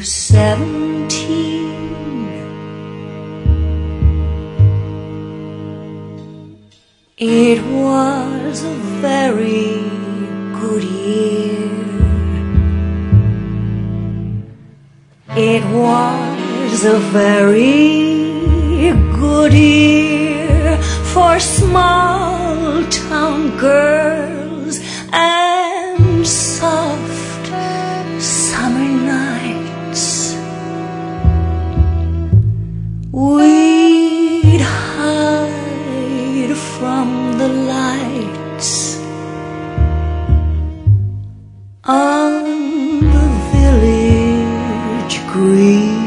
was 17, it was a very good year. It was a very good year for small town girls and soft summer nights. We'd hide from the lights on the village green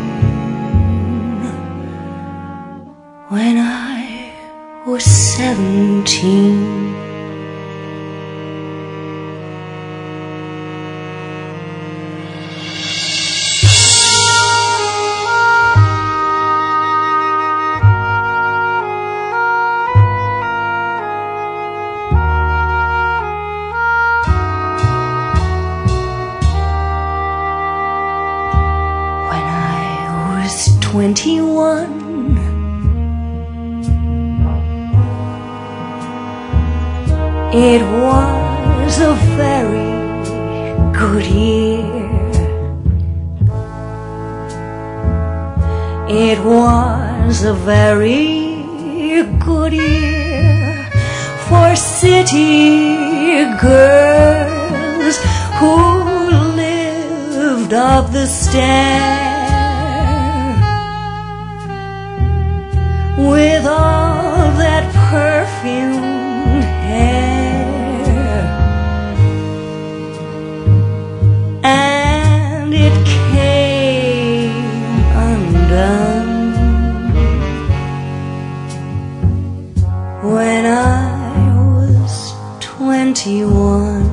when I was 17. When I was 21, it was a very good year. It was a very good year for city girls who lived up the stair with all that perfumed hair, and it came undone when I was 21.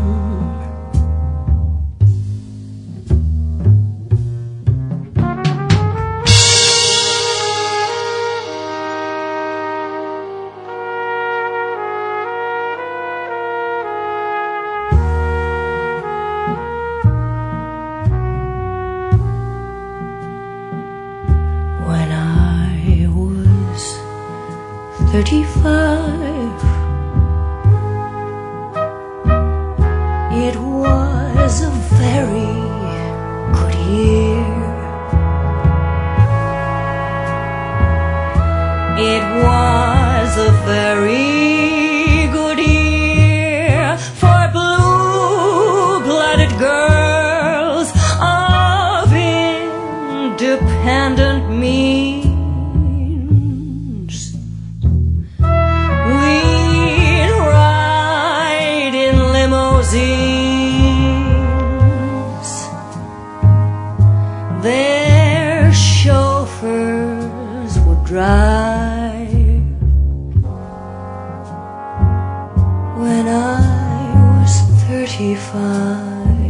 When I was 35, it was a very good year. It was a very good year for blue-blooded girls of independent means. We'd ride in limousines. Their chauffeurs would drive. When I was 35,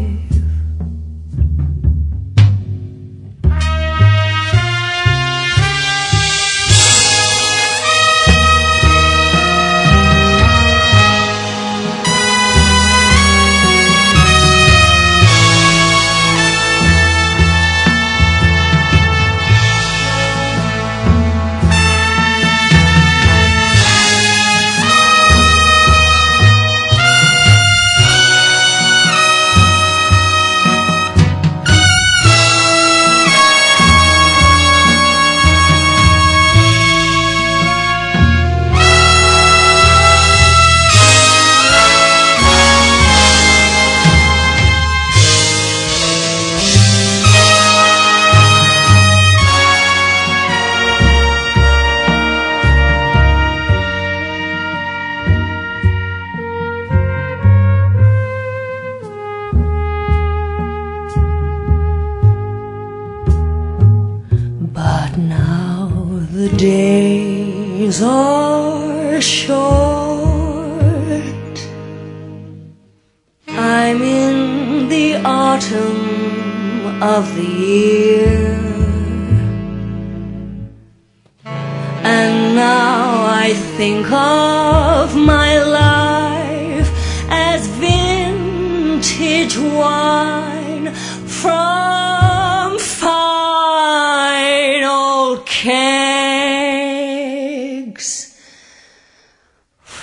but now the days are short. I'm in the autumn of the year, and now I think of my life as vintage wine from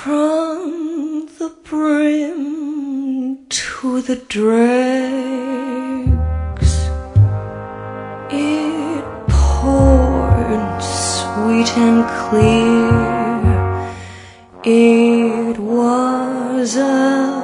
from the brim to the dregs. It poured sweet and clear. It was a